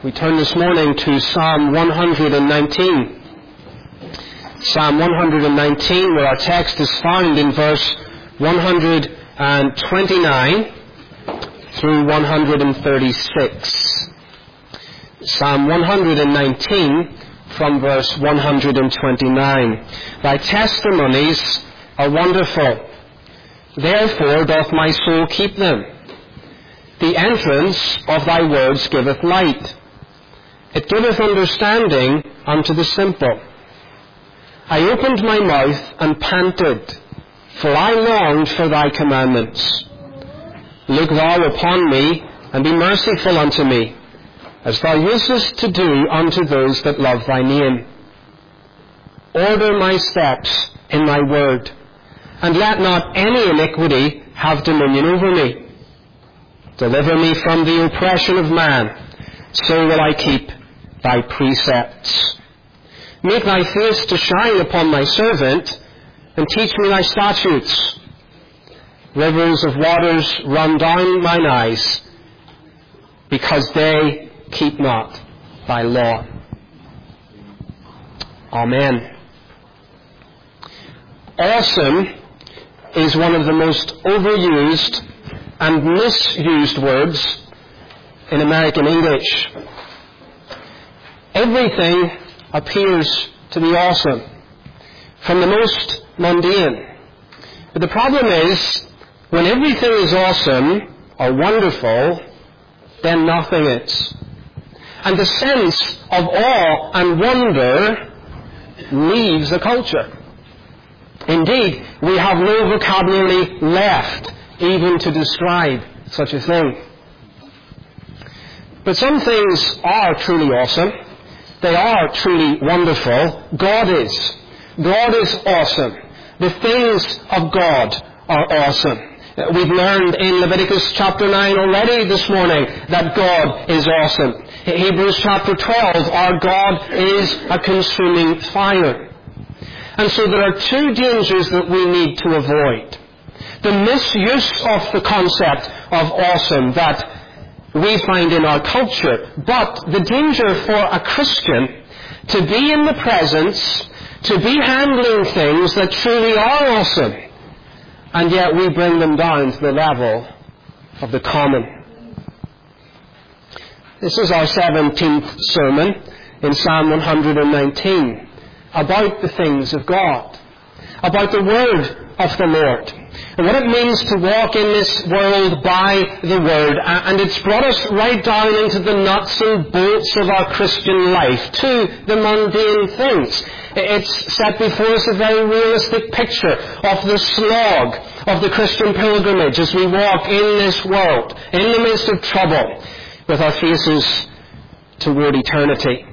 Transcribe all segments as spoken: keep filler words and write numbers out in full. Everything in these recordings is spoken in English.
We turn this morning to Psalm one hundred nineteen. Psalm one hundred nineteen, where our text is found in verse one hundred twenty-nine through one hundred thirty-six. Psalm one hundred nineteen from verse one hundred twenty-nine. Thy testimonies are wonderful. Therefore doth my soul keep them. The entrance of thy words giveth light. It giveth understanding unto the simple. I opened my mouth and panted, for I longed for thy commandments. Look thou upon me, and be merciful unto me, as thou usest to do unto those that love thy name. Order my steps in thy word, and let not any iniquity have dominion over me. Deliver me from the oppression of man, so will I keep thy precepts. Make thy face to shine upon thy servant, and teach me thy statutes. Rivers of waters run down mine eyes, because they keep not thy law. Amen. Awesome is one of the most overused and misused words in American English. Everything appears to be awesome, from the most mundane. But the problem is, when everything is awesome or wonderful, then nothing is. And the sense of awe and wonder leaves the culture. Indeed, we have no vocabulary left even to describe such a thing. But some things are truly awesome. They are truly wonderful. God is. God is awesome. The things of God are awesome. We've learned in Leviticus chapter nine already this morning that God is awesome. Hebrews chapter twelve, our God is a consuming fire. And so there are two dangers that we need to avoid. The misuse of the concept of awesome that we find in our culture, but the danger for a Christian to be in the presence, to be handling things that truly are awesome, and yet we bring them down to the level of the common. This is our seventeenth sermon in Psalm one hundred nineteen, about the things of God, about the Word of the Lord, and what it means to walk in this world by the Word. And it's brought us right down into the nuts and bolts of our Christian life, to the mundane things. It's set before us a very realistic picture of the slog of the Christian pilgrimage as we walk in this world, in the midst of trouble, with our faces toward eternity.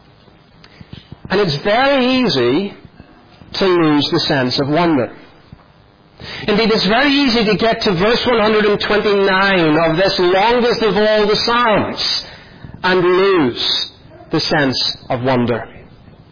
And it's very easy to lose the sense of wonder. Indeed, it's very easy to get to verse one hundred twenty-nine of this longest of all the Psalms and lose the sense of wonder.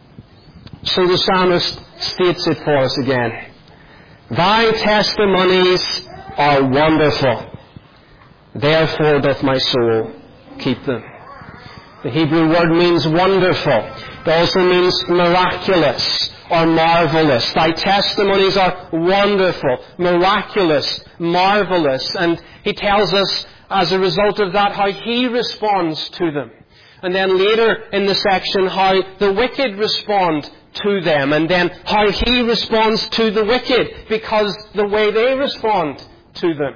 So the psalmist states it for us again. Thy testimonies are wonderful. Therefore doth my soul keep them. The Hebrew word means wonderful. It also means miraculous or marvelous. Thy testimonies are wonderful, miraculous, marvelous. And he tells us, as a result of that, how he responds to them. And then later in the section, how the wicked respond to them. And then how he responds to the wicked, because the way they respond to them.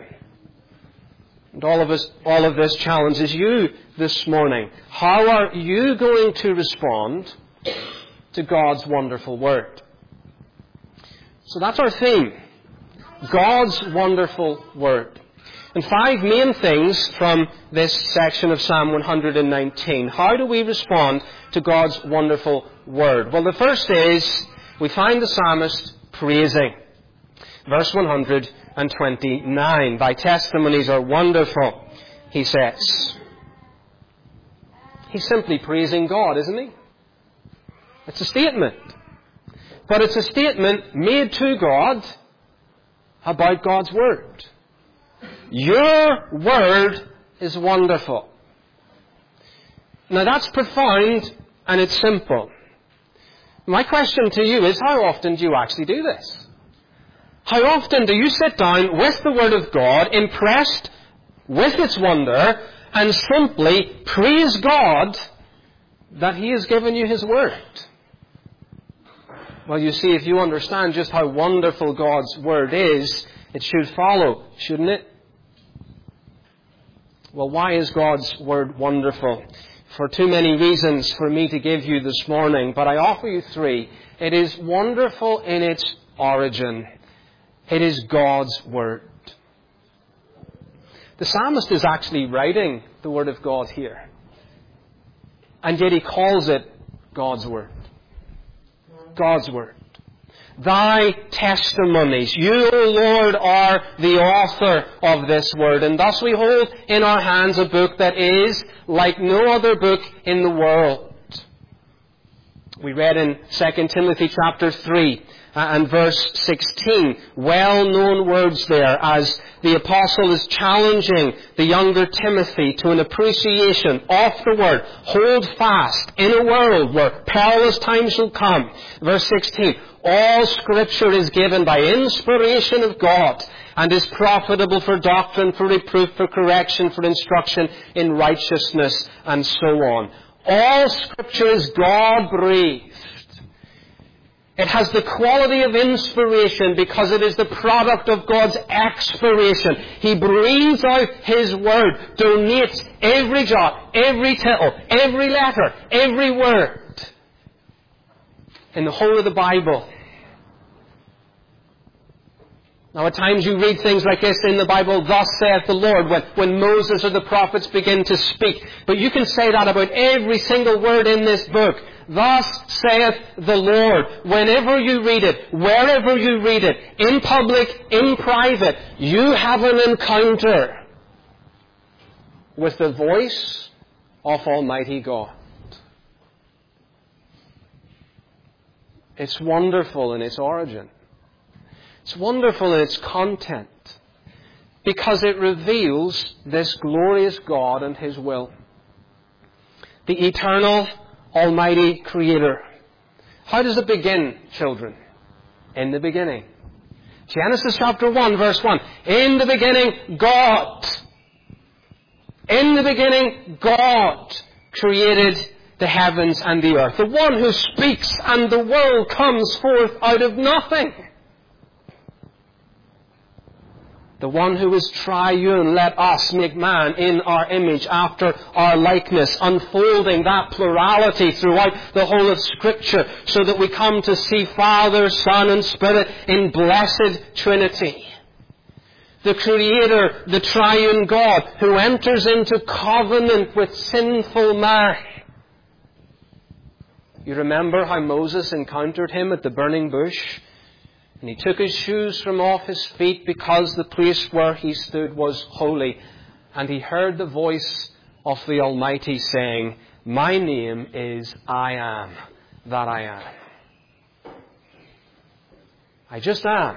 And all of us, all of this challenges you this morning. How are you going to respond to God's wonderful Word? So that's our theme. God's wonderful Word. And five main things from this section of Psalm one hundred nineteen. How do we respond to God's wonderful Word? Well, the first is, we find the psalmist praising. Verse one hundred twenty-nine. Thy testimonies are wonderful, he says. He's simply praising God, isn't he? It's a statement. But it's a statement made to God about God's Word. Your Word is wonderful. Now that's profound and it's simple. My question to you is, how often do you actually do this? How often do you sit down with the Word of God, impressed with its wonder, and simply praise God that He has given you His Word? Well, you see, if you understand just how wonderful God's Word is, it should follow, shouldn't it? Well, why is God's Word wonderful? For too many reasons for me to give you this morning, but I offer you three. It is wonderful in its origin. It is God's Word. The psalmist is actually writing the Word of God here. And yet he calls it God's Word. God's Word. Thy testimonies. You, O Lord, are the author of this Word. And thus we hold in our hands a book that is like no other book in the world. We read in Second Timothy chapter three and verse sixteen, well-known words there as the apostle is challenging the younger Timothy to an appreciation of the Word. Hold fast in a world where perilous times will come. Verse sixteen, all Scripture is given by inspiration of God and is profitable for doctrine, for reproof, for correction, for instruction in righteousness, and so on. All Scripture is God-breathed. It has the quality of inspiration because it is the product of God's expiration. He breathes out His Word, donates every jot, every tittle, every letter, every word in the whole of the Bible. Now at times you read things like this in the Bible, thus saith the Lord, when, when Moses or the prophets begin to speak. But you can say that about every single word in this book. Thus saith the Lord. Whenever you read it, wherever you read it, in public, in private, you have an encounter with the voice of Almighty God. It's wonderful in its origin. It's wonderful in its content because it reveals this glorious God and His will. The eternal, almighty Creator. How does it begin, children? In the beginning. Genesis chapter one, verse one. In the beginning, God. In the beginning, God created the heavens and the earth. The one who speaks and the world comes forth out of nothing. The one who is triune, let us make man in our image, after our likeness, unfolding that plurality throughout the whole of Scripture, so that we come to see Father, Son, and Spirit in blessed Trinity. The Creator, the triune God, who enters into covenant with sinful man. You remember how Moses encountered Him at the burning bush? And he took his shoes from off his feet because the place where he stood was holy. And he heard the voice of the Almighty saying, my name is I am that I am. I just am.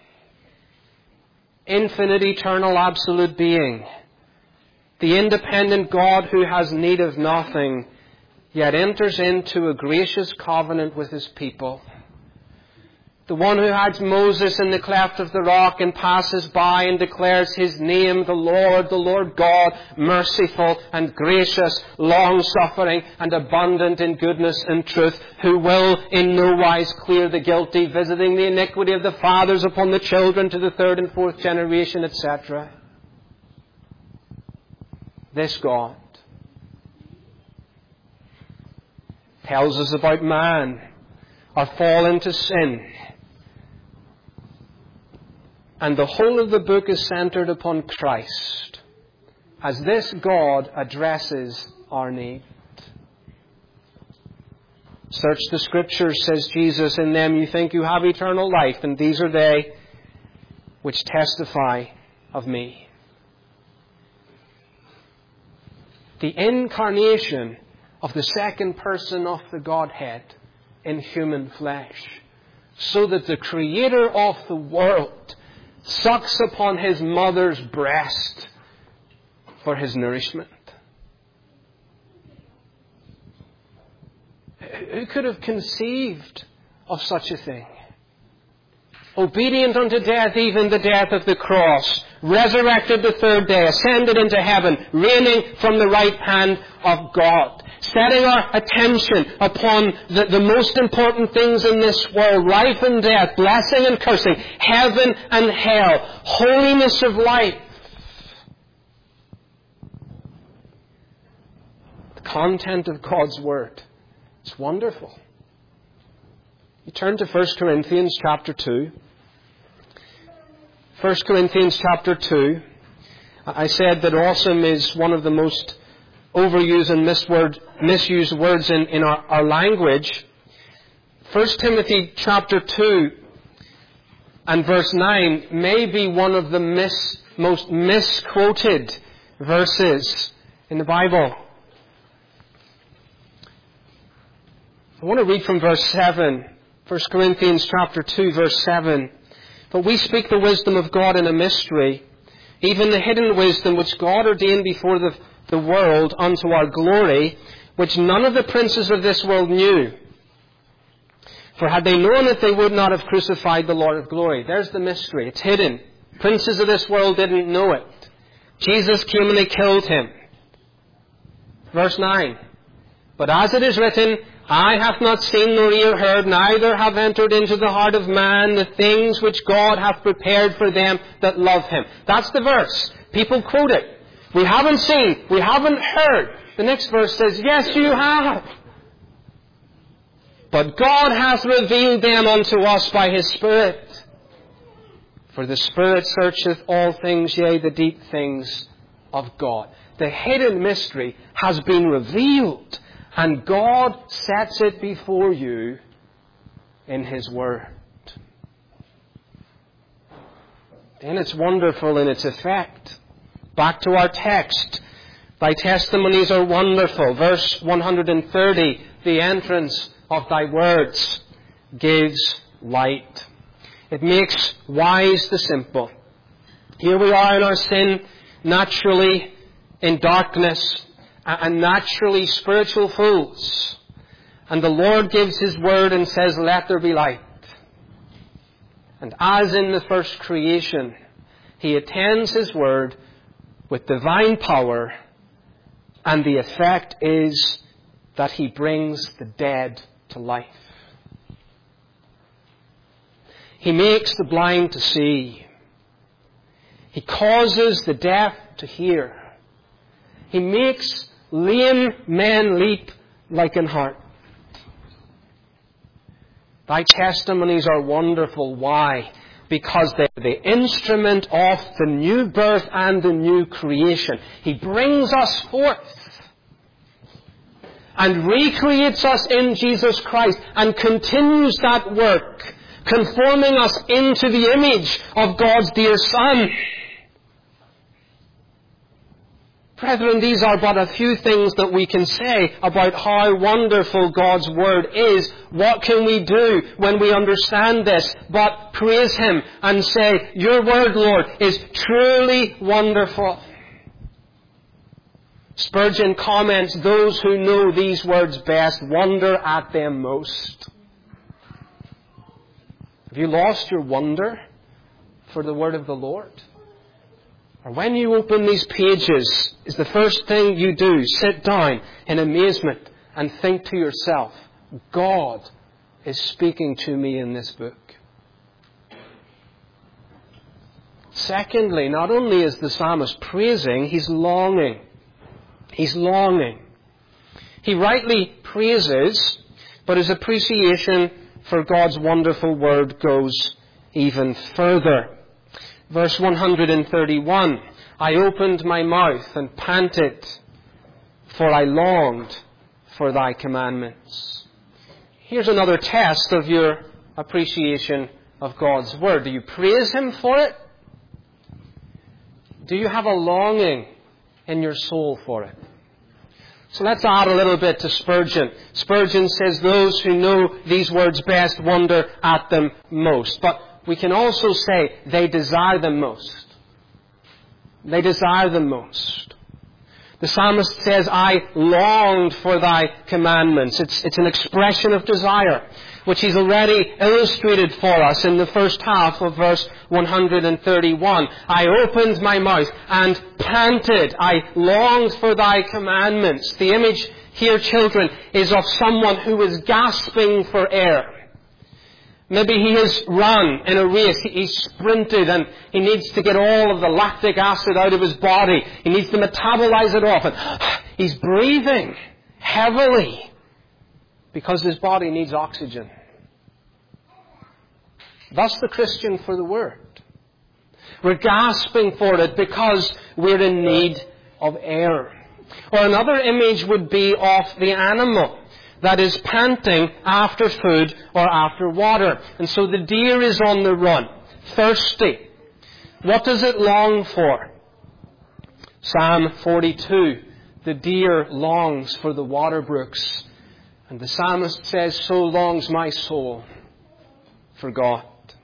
Infinite, eternal, absolute being. The independent God who has need of nothing, yet enters into a gracious covenant with His people. The one who hides Moses in the cleft of the rock and passes by and declares His name, the Lord, the Lord God, merciful and gracious, long-suffering and abundant in goodness and truth, who will in no wise clear the guilty, visiting the iniquity of the fathers upon the children to the third and fourth generation, et cetera. This God tells us about man, our fall into sin. And the whole of the book is centered upon Christ, as this God addresses our need. Search the Scriptures, says Jesus, in them you think you have eternal life, and these are they which testify of me. The incarnation of the second person of the Godhead in human flesh, so that the Creator of the world sucks upon His mother's breast for His nourishment. Who could have conceived of such a thing? Obedient unto death, even the death of the cross, resurrected the third day, ascended into heaven, reigning from the right hand of God, setting our attention upon the, the most important things in this world, life and death, blessing and cursing, heaven and hell, holiness of life. The content of God's Word. It's wonderful. You turn to First Corinthians chapter two. First Corinthians chapter two. I said that awesome is one of the most overused and misword, misused words in, in our, our language. First Timothy chapter two and verse nine may be one of the mis, most misquoted verses in the Bible. I want to read from verse seven. First Corinthians chapter two, verse seven. But we speak the wisdom of God in a mystery, even the hidden wisdom which God ordained before the, the world unto our glory, which none of the princes of this world knew. For had they known it, they would not have crucified the Lord of glory. There's the mystery. It's hidden. Princes of this world didn't know it. Jesus came and they killed him. Verse nine. But as it is written, eye hath not seen nor ear heard, neither have entered into the heart of man the things which God hath prepared for them that love Him. That's the verse. People quote it. We haven't seen, we haven't heard. The next verse says, yes, you have. But God hath revealed them unto us by His Spirit. For the Spirit searcheth all things, yea, the deep things of God. The hidden mystery has been revealed. And God sets it before you in His Word. And it's wonderful in its effect. Back to our text. Thy testimonies are wonderful. Verse one hundred thirty, the entrance of Thy words gives light. It makes wise the simple. Here we are in our sin, naturally in darkness, and naturally spiritual fools. And the Lord gives His word and says, let there be light. And as in the first creation, He attends His word with divine power, and the effect is that He brings the dead to life. He makes the blind to see. He causes the deaf to hear. He makes lame men leap like an hart. Thy testimonies are wonderful. Why? Because they're the instrument of the new birth and the new creation. He brings us forth and recreates us in Jesus Christ and continues that work, conforming us into the image of God's dear Son. Brethren, these are but a few things that we can say about how wonderful God's Word is. What can we do when we understand this but praise Him and say, Your Word, Lord, is truly wonderful. Spurgeon comments, those who know these words best wonder at them most. Have you lost your wonder for the Word of the Lord? Or when you open these pages, is the first thing you do sit down in amazement and think to yourself, God is speaking to me in this book. Secondly, not only is the psalmist praising, he's longing. He's longing. He rightly praises, but his appreciation for God's wonderful word goes even further. Verse one hundred thirty-one, I opened my mouth and panted, for I longed for Thy commandments. Here's another test of your appreciation of God's Word. Do you praise Him for it? Do you have a longing in your soul for it? So let's add a little bit to Spurgeon. Spurgeon says those who know these words best wonder at them most. But we can also say they desire them most. They desire them most. The psalmist says, I longed for thy commandments. It's, it's an expression of desire, which he's already illustrated for us in the first half of verse one hundred thirty-one. I opened my mouth and panted. I longed for thy commandments. The image here, children, is of someone who is gasping for air. Maybe he has run in a race, he's sprinted and he needs to get all of the lactic acid out of his body. He needs to metabolize it off and he's breathing heavily because his body needs oxygen. Thus the Christian for the Word. We're gasping for it because we're in need of air. Or another image would be of the animal that is panting after food or after water. And so the deer is on the run, thirsty. What does it long for? Psalm forty-two, the deer longs for the water brooks. And the psalmist says, so longs my soul for God.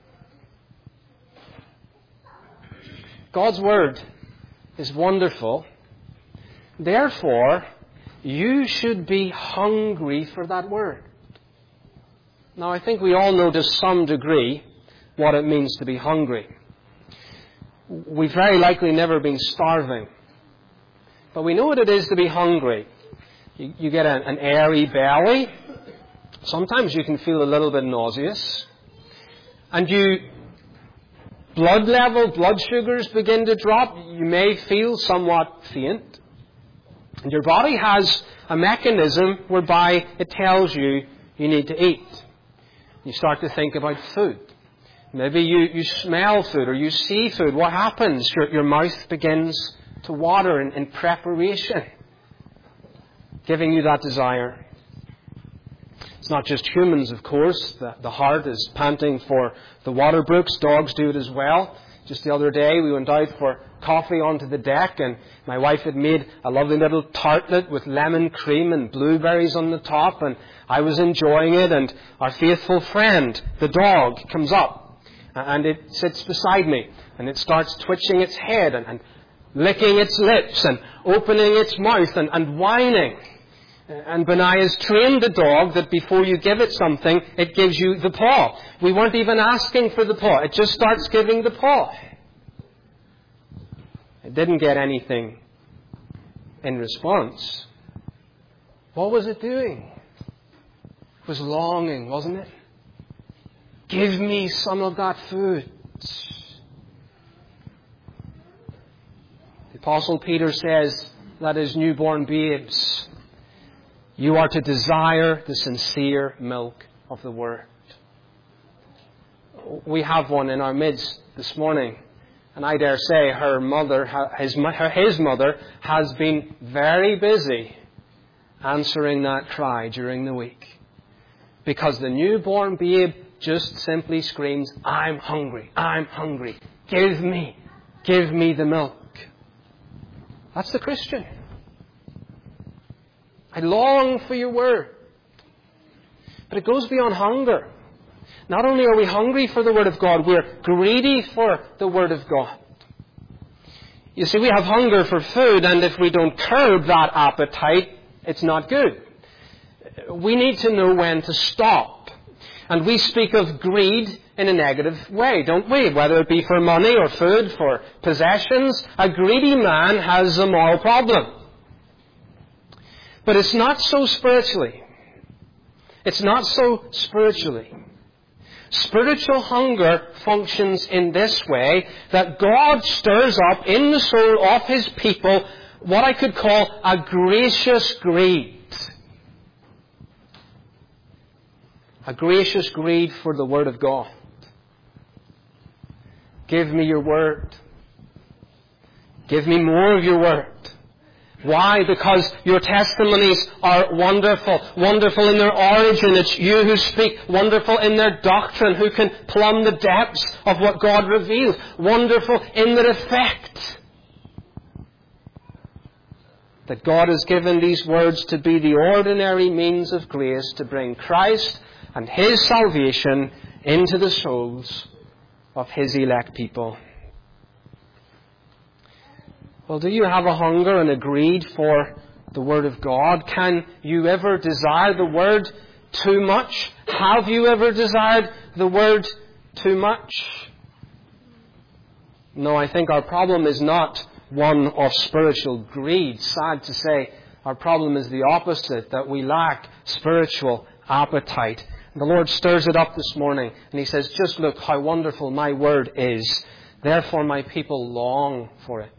God's Word is wonderful. Therefore, you should be hungry for that Word. Now, I think we all know to some degree what it means to be hungry. We've very likely never been starving. But we know what it is to be hungry. You, you get an, an airy belly. Sometimes you can feel a little bit nauseous. And you, blood level, blood sugars begin to drop. You may feel somewhat faint. And your body has a mechanism whereby it tells you you need to eat. You start to think about food. Maybe you, you smell food or you see food. What happens? Your, your mouth begins to water in, in preparation, giving you that desire. It's not just humans, of course. The, the heart is panting for the water brooks. Dogs do it as well. Just the other day, we went out for coffee onto the deck, and my wife had made a lovely little tartlet with lemon cream and blueberries on the top, and I was enjoying it, and our faithful friend, the dog, comes up, and it sits beside me, and it starts twitching its head, and, and licking its lips, and opening its mouth, and, and whining. And Benai has trained the dog that before you give it something, it gives you the paw. We weren't even asking for the paw. It just starts giving the paw. It didn't get anything in response. What was it doing? It was longing, wasn't it? Give me some of that food. The Apostle Peter says that as newborn babes, you are to desire the sincere milk of the Word. We have one in our midst this morning. And I dare say her mother, his, his mother, has been very busy answering that cry during the week. Because the newborn babe just simply screams, I'm hungry, I'm hungry. Give me, give me the milk. That's the Christian. I long for your Word. But it goes beyond hunger. Not only are we hungry for the Word of God, we're greedy for the Word of God. You see, we have hunger for food, and if we don't curb that appetite, it's not good. We need to know when to stop. And we speak of greed in a negative way, don't we? Whether it be for money or food, for possessions, a greedy man has a moral problem. But it's not so spiritually. It's not so spiritually. Spiritual hunger functions in this way, that God stirs up in the soul of His people what I could call a gracious greed. A gracious greed for the Word of God. Give me your Word. Give me more of your Word. Why? Because your testimonies are wonderful. Wonderful in their origin. It's you who speak. Wonderful in their doctrine, who can plumb the depths of what God reveals. Wonderful in their effect. That God has given these words to be the ordinary means of grace to bring Christ and His salvation into the souls of His elect people. Well, do you have a hunger and a greed for the Word of God? Can you ever desire the Word too much? Have you ever desired the Word too much? No, I think our problem is not one of spiritual greed. Sad to say, our problem is the opposite, that we lack spiritual appetite. And the Lord stirs it up this morning, and He says, just look how wonderful my Word is. Therefore my people long for it.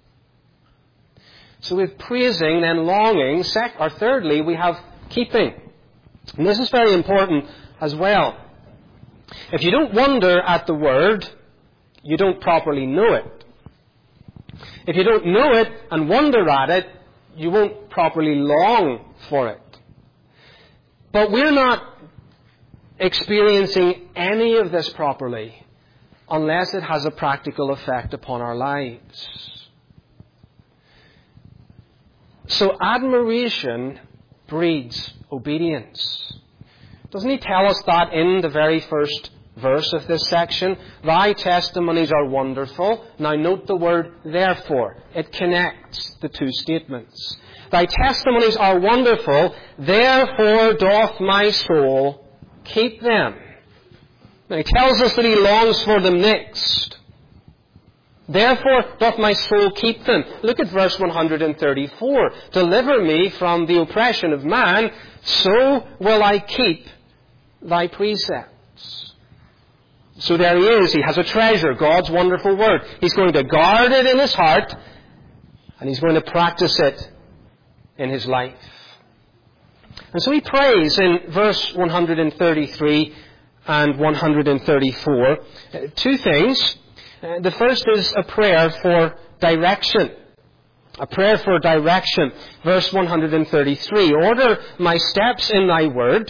So with praising, then longing, sec- or thirdly, we have keeping. And this is very important as well. If you don't wonder at the Word, you don't properly know it. If you don't know it and wonder at it, you won't properly long for it. But we're not experiencing any of this properly unless it has a practical effect upon our lives. So admiration breeds obedience. Doesn't He tell us that in the very first verse of this section? Thy testimonies are wonderful. Now note the word therefore. It connects the two statements. Thy testimonies are wonderful, therefore doth my soul keep them. Now He tells us that He longs for them next. Therefore doth my soul keep them. Look at verse one hundred thirty-four. Deliver me from the oppression of man, so will I keep thy precepts. So there he is. He has a treasure, God's wonderful Word. He's going to guard it in his heart, and he's going to practice it in his life. And so he prays in verse one hundred thirty-three and one hundred thirty-four uh, two things. Uh, the first is a prayer for direction. A prayer for direction. Verse one hundred thirty-three. Order my steps in thy word,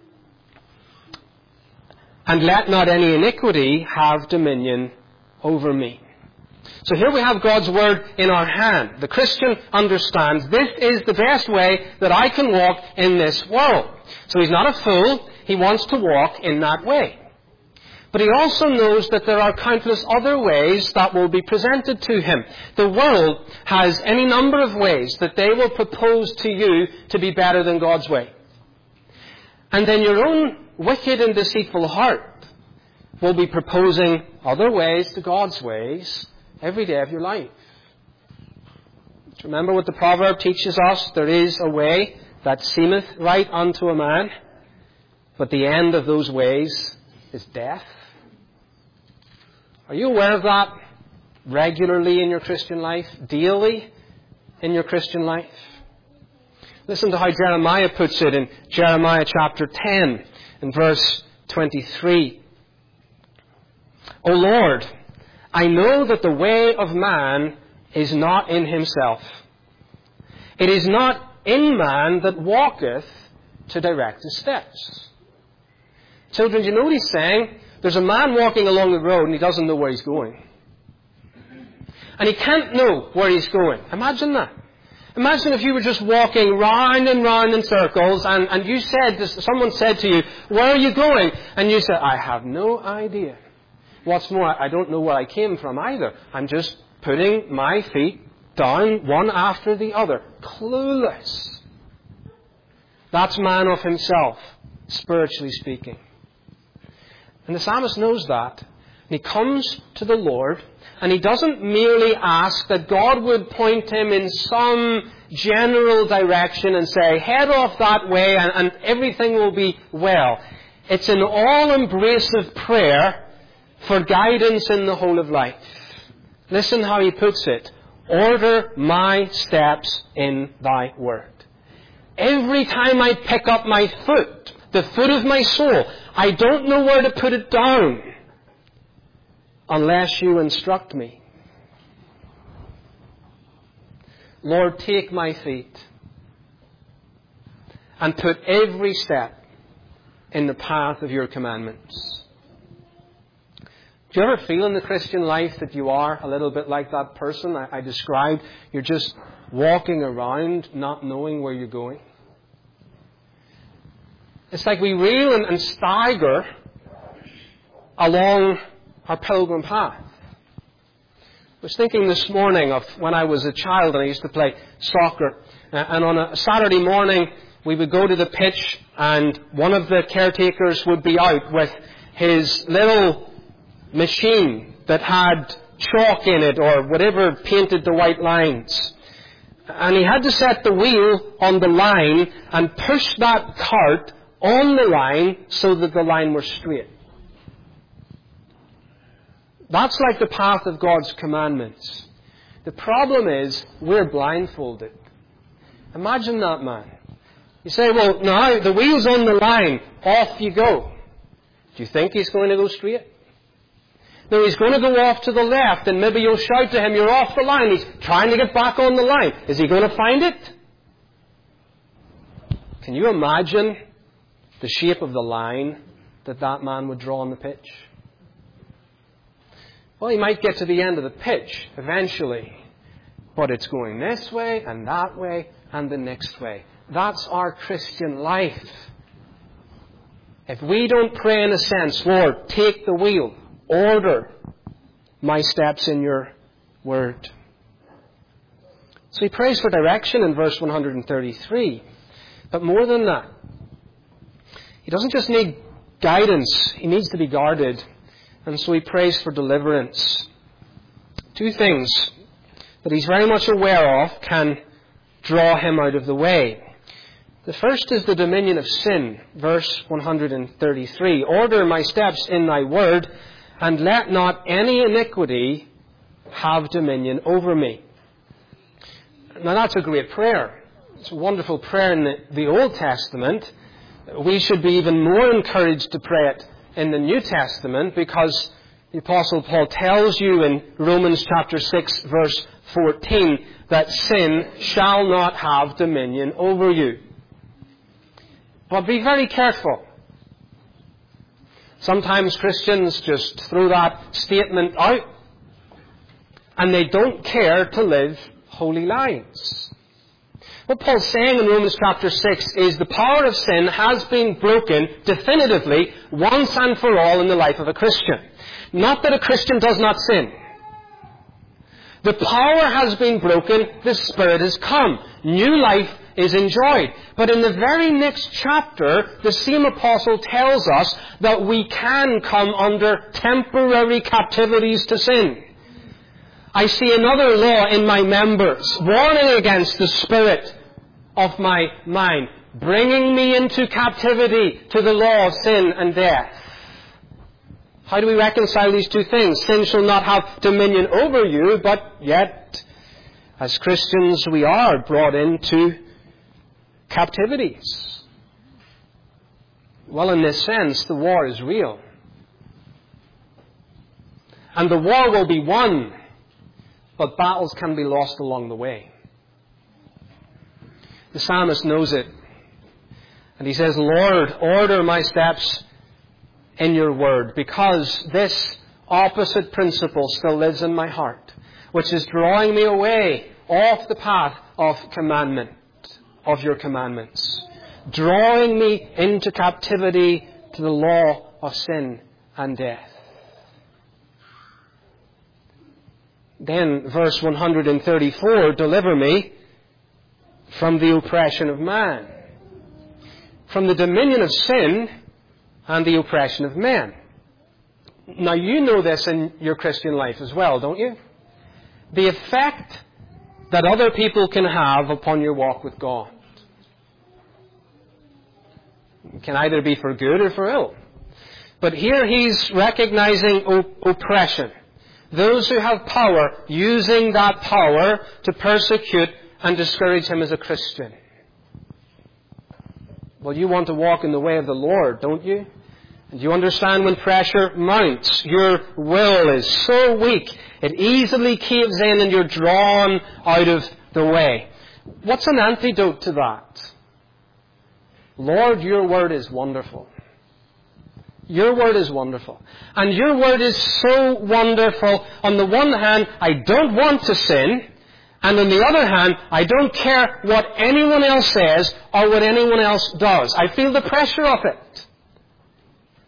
and let not any iniquity have dominion over me. So here we have God's Word in our hand. The Christian understands this is the best way that I can walk in this world. So he's not a fool. He wants to walk in that way. But he also knows that there are countless other ways that will be presented to him. The world has any number of ways that they will propose to you to be better than God's way. And then your own wicked and deceitful heart will be proposing other ways to God's ways every day of your life. Remember what the proverb teaches us? There is a way that seemeth right unto a man, but the end of those ways is death. Are you aware of that regularly in your Christian life? Daily in your Christian life? Listen to how Jeremiah puts it in Jeremiah chapter ten and verse twenty-three. O Lord, I know that the way of man is not in himself. It is not in man that walketh to direct his steps. Children, do you know what he's saying? There's a man walking along the road and he doesn't know where he's going. And he can't know where he's going. Imagine that. Imagine if you were just walking round and round in circles and, and you said, someone said to you, where are you going? And you said, I have no idea. What's more, I don't know where I came from either. I'm just putting my feet down one after the other. Clueless. That's man of himself, spiritually speaking. And the psalmist knows that. And he comes to the Lord, and he doesn't merely ask that God would point him in some general direction and say, head off that way and, and everything will be well. It's an all-embracive prayer for guidance in the whole of life. Listen how he puts it. Order my steps in thy word. Every time I pick up my foot, the foot of my soul, I don't know where to put it down unless you instruct me. Lord, take my feet and put every step in the path of your commandments. Do you ever feel in the Christian life that you are a little bit like that person I, I described? You're just walking around not knowing where you're going. It's like we reel and, and stagger along our pilgrim path. I was thinking this morning of when I was a child and I used to play soccer. Uh, and on a Saturday morning, we would go to the pitch and one of the caretakers would be out with his little machine that had chalk in it or whatever painted the white lines. And he had to set the wheel on the line and push that cart on the line so that the line was straight. That's like the path of God's commandments. The problem is we're blindfolded. Imagine that, man. You say, well, now the wheel's on the line. Off you go. Do you think he's going to go straight? No, he's going to go off to the left, and maybe you'll shout to him, you're off the line. He's trying to get back on the line. Is he going to find it? Can you imagine the shape of the line that that man would draw on the pitch? Well, he might get to the end of the pitch eventually, but it's going this way and that way and the next way. That's our Christian life. If we don't pray in a sense, Lord, take the wheel, order my steps in your word. So he prays for direction in verse one hundred thirty-three. But more than that, he doesn't just need guidance, he needs to be guarded. And so he prays for deliverance. Two things that he's very much aware of can draw him out of the way. The first is the dominion of sin, verse one hundred thirty-three. Order my steps in thy word, and let not any iniquity have dominion over me. Now that's a great prayer. It's a wonderful prayer in the, the Old Testament. We should be even more encouraged to pray it in the New Testament, because the Apostle Paul tells you in Romans chapter six, verse fourteen, that sin shall not have dominion over you. But be very careful. Sometimes Christians just throw that statement out and they don't care to live holy lives. What Paul's saying in Romans chapter six is the power of sin has been broken definitively once and for all in the life of a Christian. Not that a Christian does not sin. The power has been broken, the Spirit has come. New life is enjoyed. But in the very next chapter, the same apostle tells us that we can come under temporary captivities to sin. I see another law in my members, warning against the spirit of my mind, bringing me into captivity to the law of sin and death. How do we reconcile these two things? Sin shall not have dominion over you, but yet, as Christians, we are brought into captivities. Well, in this sense, the war is real. And the war will be won, but battles can be lost along the way. The psalmist knows it. And he says, Lord, order my steps in your word, because this opposite principle still lives in my heart, which is drawing me away off the path of commandment, of your commandments, drawing me into captivity to the law of sin and death. Then, verse one hundred thirty-four, deliver me from the oppression of man, from the dominion of sin and the oppression of men. Now, you know this in your Christian life as well, don't you? The effect that other people can have upon your walk with God. It can either be for good or for ill. But here he's recognizing op- oppression. Those who have power, using that power to persecute and discourage him as a Christian. Well, you want to walk in the way of the Lord, don't you? And you understand when pressure mounts, your will is so weak, it easily caves in and you're drawn out of the way. What's an antidote to that? Lord, your word is wonderful. Your word is wonderful. And your word is so wonderful. On the one hand, I don't want to sin. And on the other hand, I don't care what anyone else says or what anyone else does. I feel the pressure of it.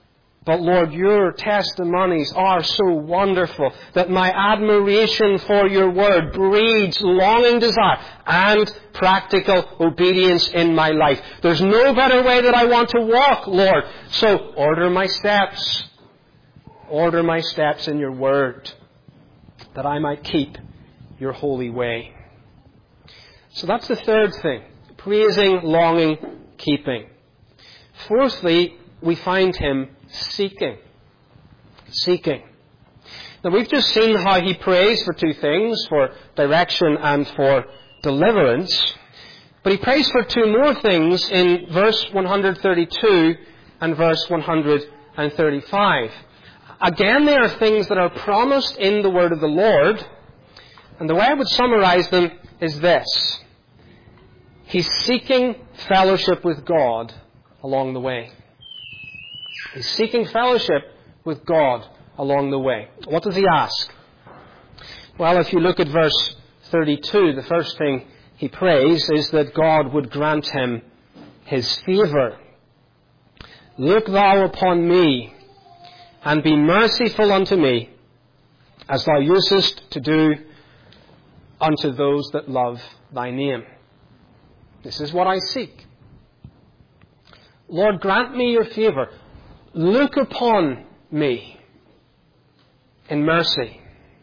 But Lord, your testimonies are so wonderful that my admiration for your word breeds longing desire and practical obedience in my life. There's no better way that I want to walk, Lord. So order my steps. Order my steps in your word, that I might keep your holy way. So that's the third thing. Praising, longing, keeping. Fourthly, we find him seeking. Seeking. Now we've just seen how he prays for two things, for direction and for deliverance. But he prays for two more things in verse one thirty-two and verse one thirty-five. Again, they are things that are promised in the word of the Lord. And the way I would summarize them is this. He's seeking fellowship with God along the way. He's seeking fellowship with God along the way. What does he ask? Well, if you look at verse thirty-two, the first thing he prays is that God would grant him his favour. Look thou upon me, and be merciful unto me, as thou usest to do unto those that love thy name. This is what I seek. Lord, grant me your favour. Look upon me in mercy.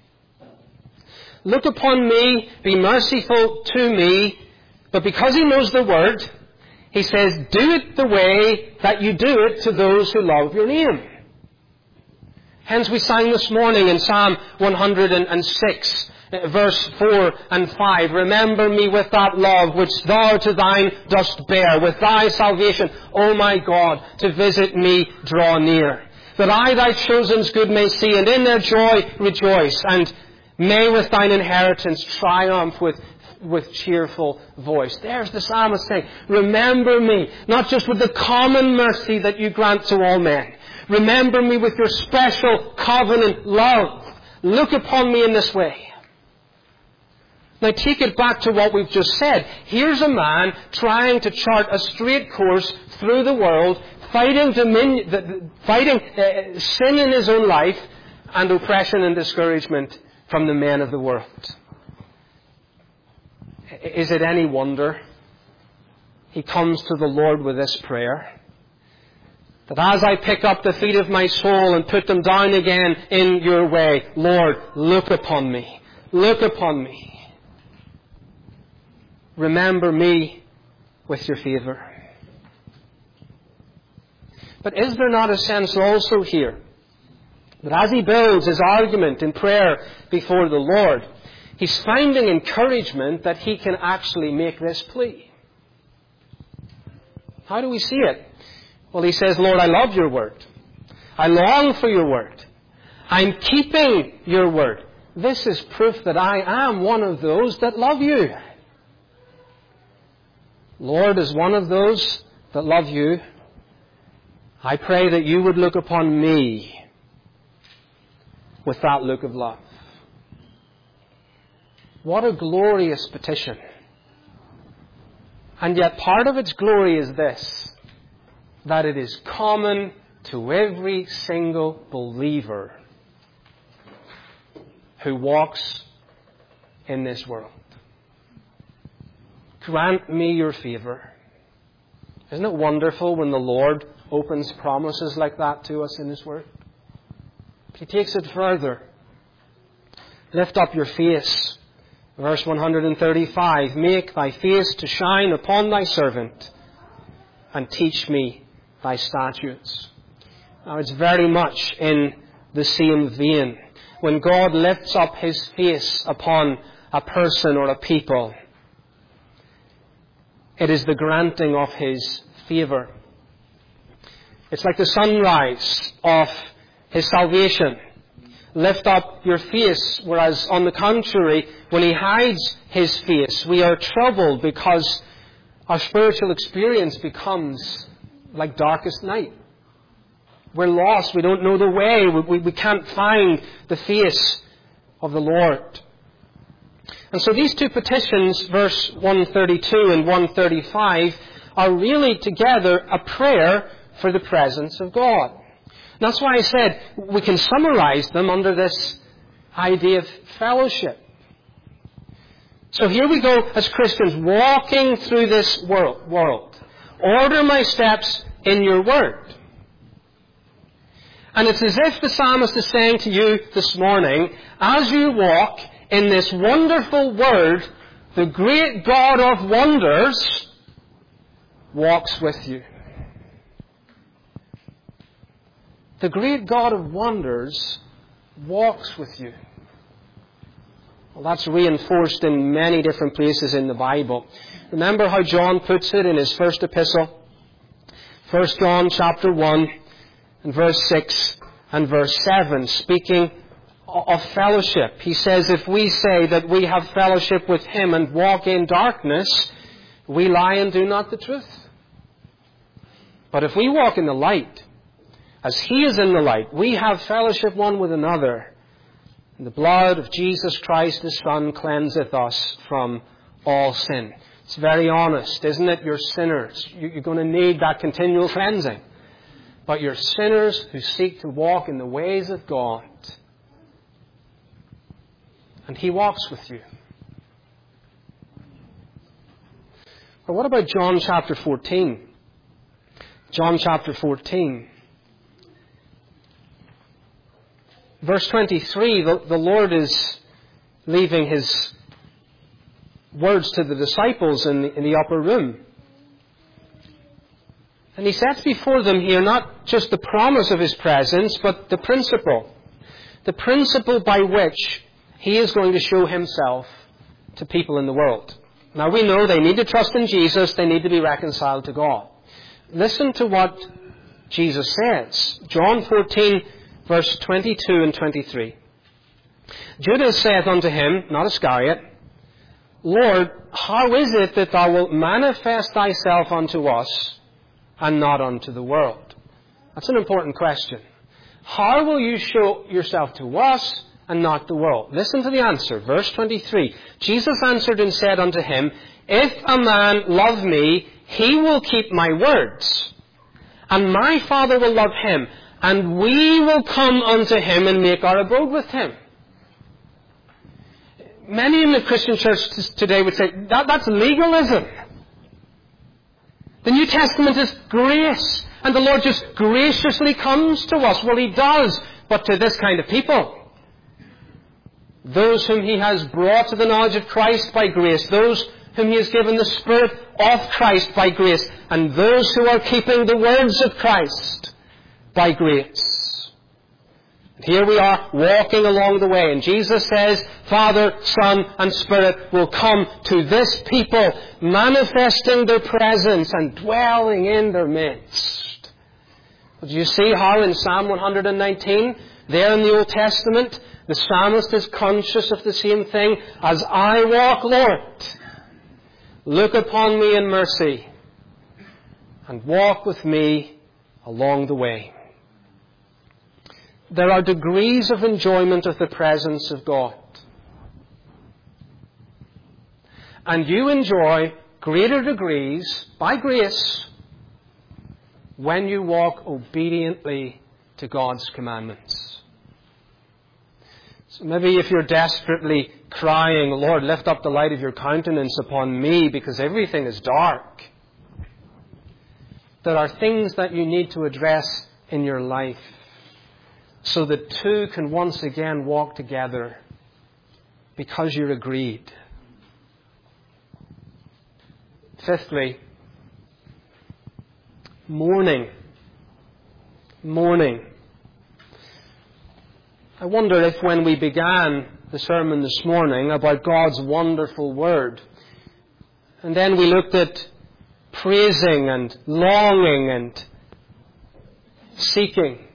Look upon me, be merciful to me, but because he knows the word, he says, do it the way that you do it to those who love your name. Hence we sang this morning in Psalm one oh six, verse four and five, remember me with that love which thou to thine dost bear, with thy salvation, O my God, to visit me draw near. That I thy chosen's good may see, and in their joy rejoice, and may with thine inheritance triumph with with cheerful voice. There's the psalmist saying, remember me, not just with the common mercy that you grant to all men. Remember me with your special covenant love. Look upon me in this way. Now take it back to what we've just said. Here's a man trying to chart a straight course through the world, fighting, dominion, fighting uh, sin in his own life and oppression and discouragement from the men of the world. Is it any wonder he comes to the Lord with this prayer? That as I pick up the feet of my soul and put them down again in your way, Lord, look upon me. Look upon me. Remember me with your favour. But is there not a sense also here that as he builds his argument in prayer before the Lord, he's finding encouragement that he can actually make this plea? How do we see it? Well, he says, Lord, I love your word. I long for your word. I'm keeping your word. This is proof that I am one of those that love you. Lord, as one of those that love you, I pray that you would look upon me with that look of love. What a glorious petition. And yet part of its glory is this, that it is common to every single believer who walks in this world. Grant me your favour. Isn't it wonderful when the Lord opens promises like that to us in His Word? But He takes it further. Lift up your face. Verse one thirty-five, make thy face to shine upon thy servant, and teach me thy statutes. Now it's very much in the same vein. When God lifts up His face upon a person or a people, it is the granting of His favour. It's like the sunrise of His salvation. Lift up your face, whereas on the contrary, when He hides His face, we are troubled because our spiritual experience becomes like darkest night. We're lost. We don't know the way. We, we, we can't find the face of the Lord. And so these two petitions, verse one thirty-two and one thirty-five, are really together a prayer for the presence of God. That's why I said we can summarize them under this idea of fellowship. So here we go as Christians walking through this world. world. Order my steps in your word. And it's as if the psalmist is saying to you this morning, as you walk in this wonderful word, the great God of wonders walks with you. The great God of wonders walks with you. Well, that's reinforced in many different places in the Bible. Remember how John puts it in his first epistle? First John chapter one and verse six and verse seven, speaking of fellowship. He says, if we say that we have fellowship with Him and walk in darkness, we lie and do not the truth. But if we walk in the light, as He is in the light, we have fellowship one with another. And the blood of Jesus Christ, His Son, cleanseth us from all sin. It's very honest, isn't it? You're sinners. You're going to need that continual cleansing. But you're sinners who seek to walk in the ways of God. And He walks with you. But what about John chapter fourteen? John chapter fourteen. Verse twenty-three, the, the Lord is leaving His words to the disciples in the, in the upper room. And He sets before them here not just the promise of His presence, but the principle. The principle by which He is going to show Himself to people in the world. Now we know they need to trust in Jesus, they need to be reconciled to God. Listen to what Jesus says. John fourteen, verse twenty-two and twenty-three. Judas saith unto Him, not Iscariot, Lord, how is it that Thou wilt manifest Thyself unto us, and not unto the world? That's an important question. How will you show yourself to us and not the world? Listen to the answer. Verse twenty-three. Jesus answered and said unto him, If a man love me, he will keep my words, and my Father will love him, and we will come unto him and make our abode with him. Many in the Christian church today would say, that, that's legalism. The New Testament is grace, and the Lord just graciously comes to us. Well, He does, but to this kind of people. Those whom He has brought to the knowledge of Christ by grace, those whom He has given the Spirit of Christ by grace, and those who are keeping the words of Christ by grace. Here we are walking along the way, and Jesus says, Father, Son, and Spirit will come to this people, manifesting their presence and dwelling in their midst. But do you see how in Psalm one hundred nineteen, there in the Old Testament, the psalmist is conscious of the same thing? As I walk, Lord, look upon me in mercy, and walk with me along the way. There are degrees of enjoyment of the presence of God. And you enjoy greater degrees, by grace, when you walk obediently to God's commandments. So maybe if you're desperately crying, Lord, lift up the light of your countenance upon me because everything is dark, there are things that you need to address in your life, so that two can once again walk together because you're agreed. Fifthly, mourning. Mourning. I wonder if when we began the sermon this morning about God's wonderful Word, and then we looked at praising and longing and seeking,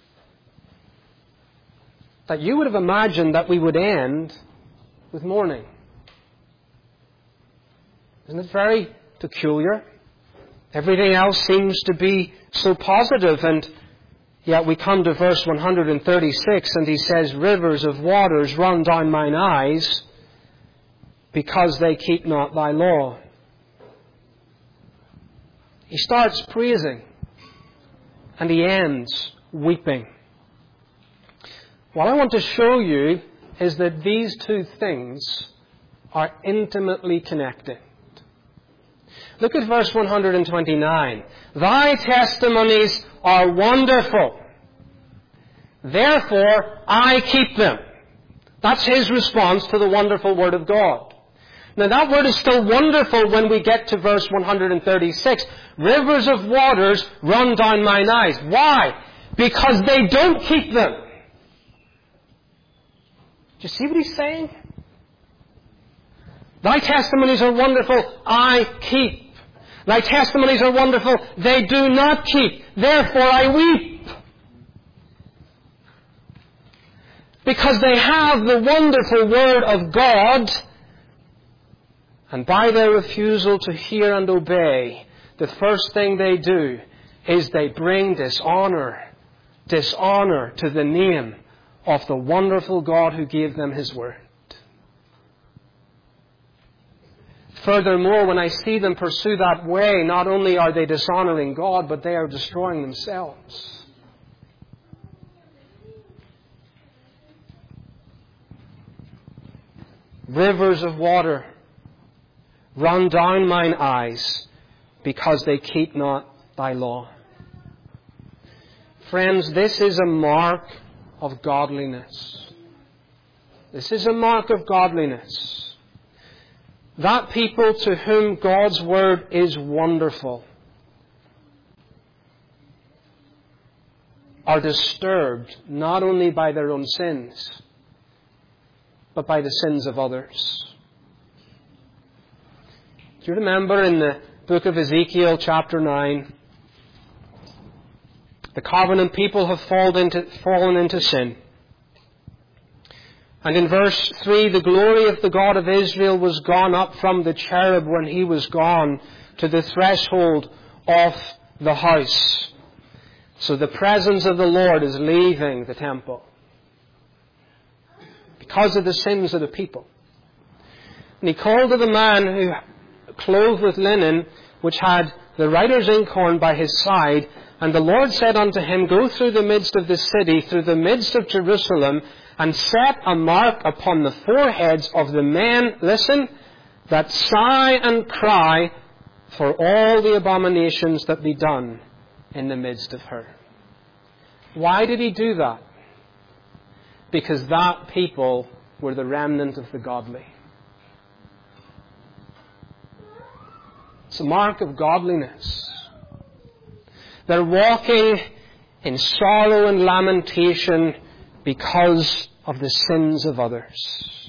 that you would have imagined that we would end with mourning. Isn't it very peculiar? Everything else seems to be so positive, and yet we come to verse one hundred thirty-six, and he says, Rivers of waters run down mine eyes, because they keep not thy law. He starts praising, and he ends weeping. What I want to show you is that these two things are intimately connected. Look at verse one hundred twenty-nine. Thy testimonies are wonderful. Therefore, I keep them. That's his response to the wonderful Word of God. Now that word is still wonderful when we get to verse one hundred thirty-six. Rivers of waters run down mine eyes. Why? Because they don't keep them. Do you see what he's saying? Thy testimonies are wonderful, I keep. Thy testimonies are wonderful, they do not keep. Therefore I weep. Because they have the wonderful Word of God, and by their refusal to hear and obey, the first thing they do is they bring dishonor, dishonor to the name of the wonderful God who gave them His Word. Furthermore, when I see them pursue that way, not only are they dishonoring God, but they are destroying themselves. Rivers of water run down mine eyes, because they keep not thy law. Friends, this is a mark of godliness. This is a mark of godliness. That people to whom God's Word is wonderful are disturbed not only by their own sins, but by the sins of others. Do you remember in the book of Ezekiel chapter nine, the covenant people have fallen into, fallen into sin. And in verse three, the glory of the God of Israel was gone up from the cherub when he was gone to the threshold of the house. So the presence of the Lord is leaving the temple because of the sins of the people. And he called to the man who clothed with linen, which had the writer's inkhorn by his side, and the Lord said unto him, Go through the midst of the city, through the midst of Jerusalem, and set a mark upon the foreheads of the men, listen, that sigh and cry for all the abominations that be done in the midst of her. Why did he do that? Because that people were the remnant of the godly. It's a mark of godliness. They're walking in sorrow and lamentation because of the sins of others.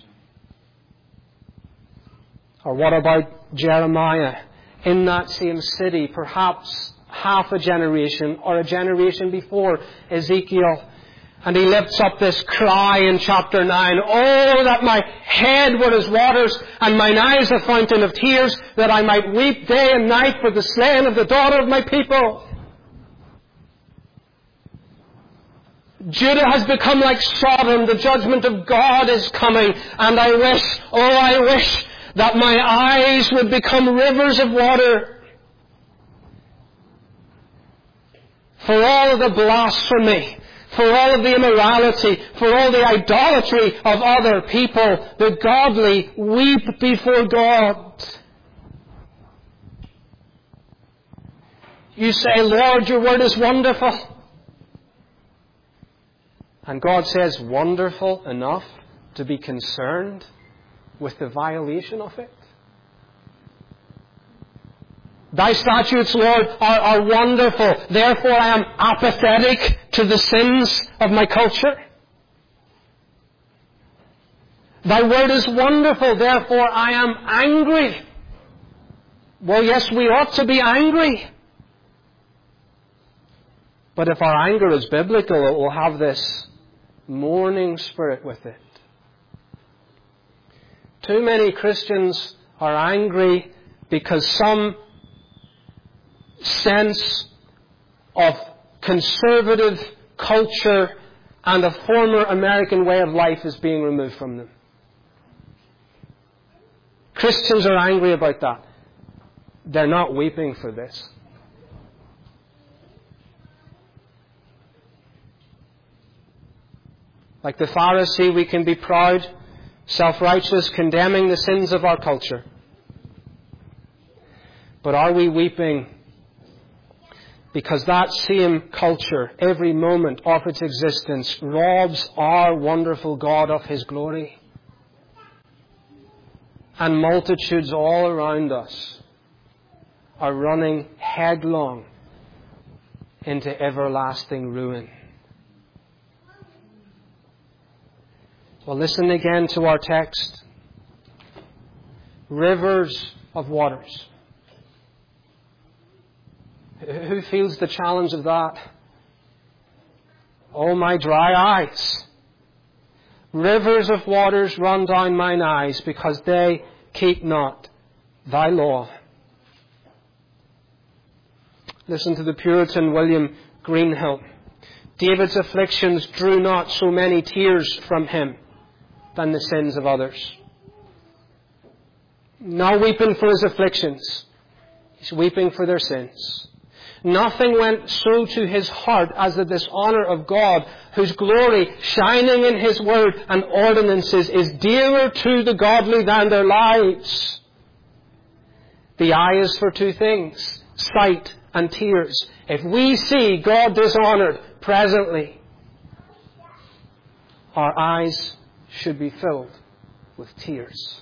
Or what about Jeremiah in that same city, perhaps half a generation or a generation before Ezekiel? And he lifts up this cry in chapter nine, Oh, that my head were as waters, and mine eyes a fountain of tears, that I might weep day and night for the slain of the daughter of my people. Judah has become like Sodom. The judgment of God is coming. And I wish, oh, I wish that my eyes would become rivers of water for all of the blasphemy, for all of the immorality, for all the idolatry of other people. The godly weep before God. You say, Lord, your word is wonderful. And God says, wonderful enough to be concerned with the violation of it? Thy statutes, Lord, are, are wonderful. Therefore I am apathetic to the sins of my culture. Thy word is wonderful. Therefore I am angry. Well, yes, we ought to be angry. But if our anger is biblical, it will have this mourning spirit with it. Too many Christians are angry because some sense of conservative culture and a former American way of life is being removed from them. Christians are angry about that. They're not weeping for this. Like the Pharisee, we can be proud, self-righteous, condemning the sins of our culture. But are we weeping because that same culture, every moment of its existence, robs our wonderful God of His glory? And multitudes all around us are running headlong into everlasting ruin. Well, listen again to our text. Rivers of waters. Who feels the challenge of that? Oh, my dry eyes. Rivers of waters run down mine eyes, because they keep not thy law. Listen to the Puritan William Greenhill. David's afflictions drew not so many tears from him than the sins of others. Not weeping for his afflictions. He's weeping for their sins. Nothing went so to his heart as the dishonour of God, whose glory, shining in His word and ordinances, is dearer to the godly than their lives. The eye is for two things, sight and tears. If we see God dishonoured presently, our eyes should be filled with tears.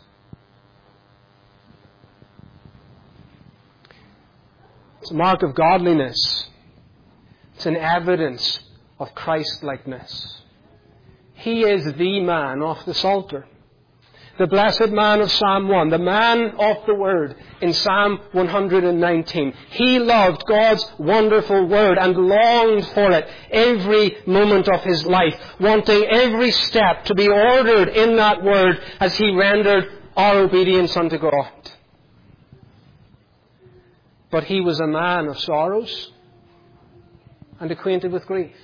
It's a mark of godliness. It's an evidence of Christ-likeness. He is the man of the Psalter. The blessed man of Psalm one. The man of the Word in Psalm one hundred nineteen. He loved God's wonderful Word and longed for it every moment of his life, wanting every step to be ordered in that Word as he rendered our obedience unto God. But he was a man of sorrows and acquainted with grief.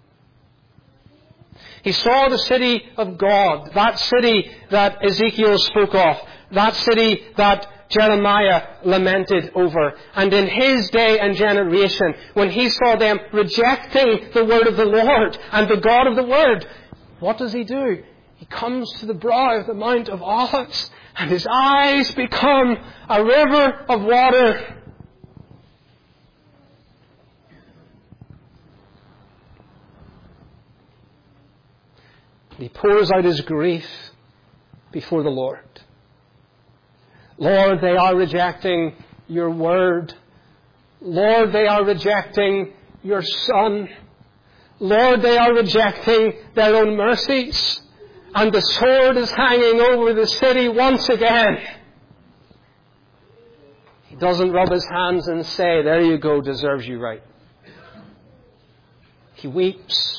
He saw the city of God, that city that Ezekiel spoke of, that city that Jeremiah lamented over. And in his day and generation, when he saw them rejecting the word of the Lord and the God of the Word, what does he do? He comes to the brow of the Mount of Olives, and his eyes become a river of water. He pours out his grief before the Lord. Lord, they are rejecting your word. Lord, they are rejecting your Son. Lord, they are rejecting their own mercies. And the sword is hanging over the city once again. He doesn't rub his hands and say, there you go, deserves you right. He weeps.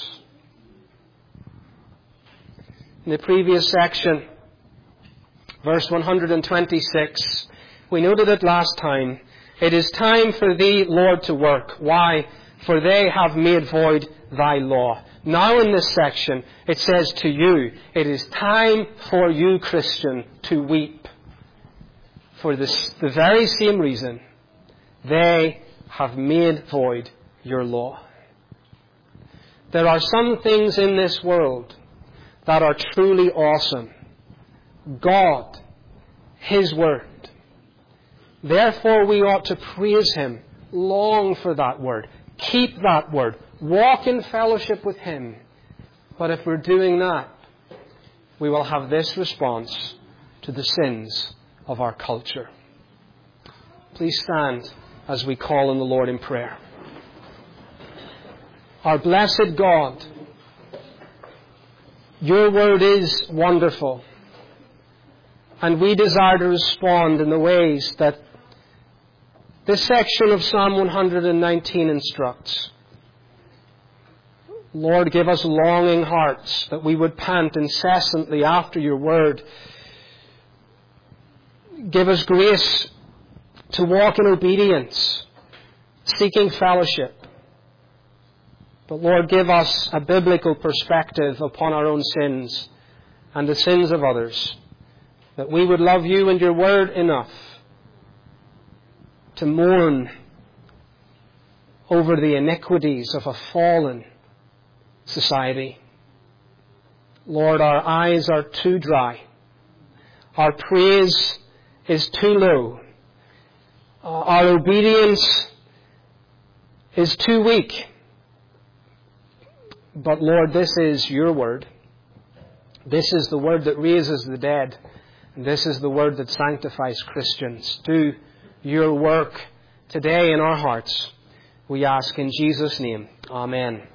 In the previous section, verse one hundred twenty-six, we noted it last time. It is time for thee, Lord, to work. Why? For they have made void thy law. Now in this section, it says to you, it is time for you, Christian, to weep. For this, the very same reason, they have made void your law. There are some things in this world that are truly awesome. God, His Word. Therefore we ought to praise Him, long for that Word, keep that Word, walk in fellowship with Him. But if we're doing that, we will have this response to the sins of our culture. Please stand as we call on the Lord in prayer. Our blessed God, your word is wonderful, and we desire to respond in the ways that this section of Psalm one hundred nineteen instructs. Lord, give us longing hearts that we would pant incessantly after your word. Give us grace to walk in obedience, seeking fellowship. But Lord, give us a biblical perspective upon our own sins and the sins of others, that we would love you and your word enough to mourn over the iniquities of a fallen society. Lord, our eyes are too dry. Our praise is too low. Uh, our obedience is too weak. But Lord, this is your word. This is the word that raises the dead. And this is the word that sanctifies Christians. Do your work today in our hearts. We ask in Jesus' name. Amen.